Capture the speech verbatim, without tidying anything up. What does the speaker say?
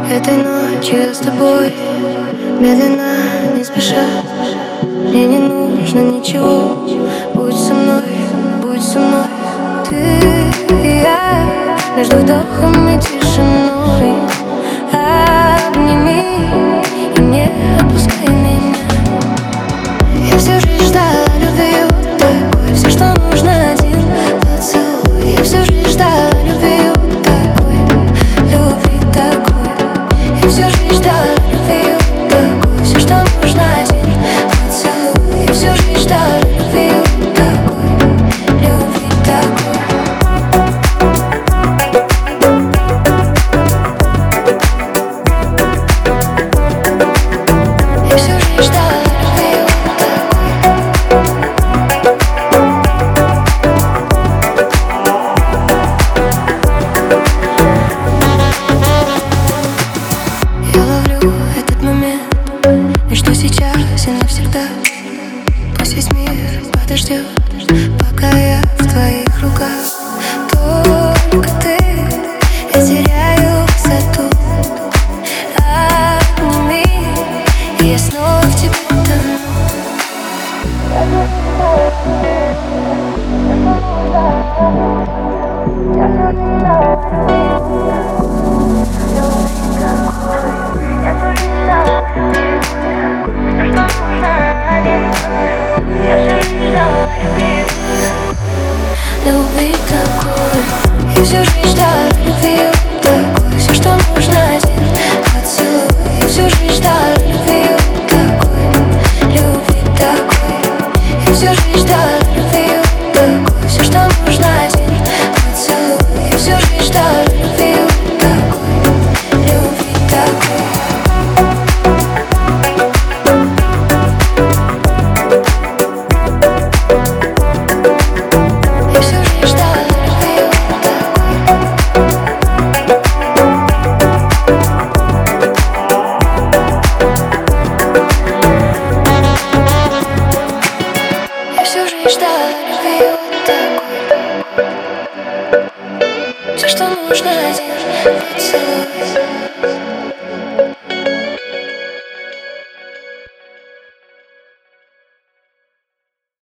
Этой ночью я с тобой, медленно, не спеша. Мне не нужно ничего. Будь со мной, будь со мной. Ты и я между вдохом и тишиной. Обними и не отпускай меня. Я всю жизнь ждала любви вот такой. Все, что нужно, один поцелуй. Я всю жизнь ждала любви вот такой, любви такой. Я всю жизнь ждала любви вот такой. Все, что нужно, один поцелуй. Я всю жизнь ждала любви вот такой, любви такой. Я всю жизнь ждала любви вот такой. Я ловлю этот момент, между сейчас и навсегда. Пусть весь мир подождет, пока я в твоих руках. Только ты, я теряю высоту. Обними, и я снова в тебе тону. Любви такой. Я всю жизнь ждала любви вот такой. Все, что нужно, один поцелуй. Я всю жизнь ждала любви вот такой, любви такой. Я всю жизнь ждала любви вот такой. Все, что нужно, один поцелуй. Я всю жизнь ждала любви вот такой, любви такой. Я всю жизнь ждала любви вот такой. Я всю жизнь ждала любви вот такой. Все, что нужно, один поцелуй.